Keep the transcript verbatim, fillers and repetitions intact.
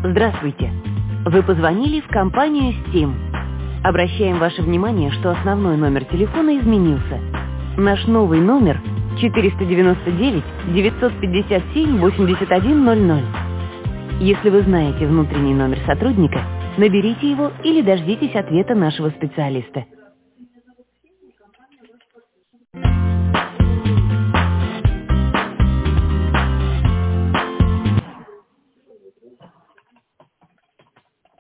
Здравствуйте. Вы позвонили в компанию Steam. Обращаем ваше внимание, что основной номер телефона изменился. Наш новый номер четыреста девяносто девять девятьсот пятьдесят семь восемьдесят один ноль ноль. Если вы знаете внутренний номер сотрудника, наберите его или дождитесь ответа нашего специалиста.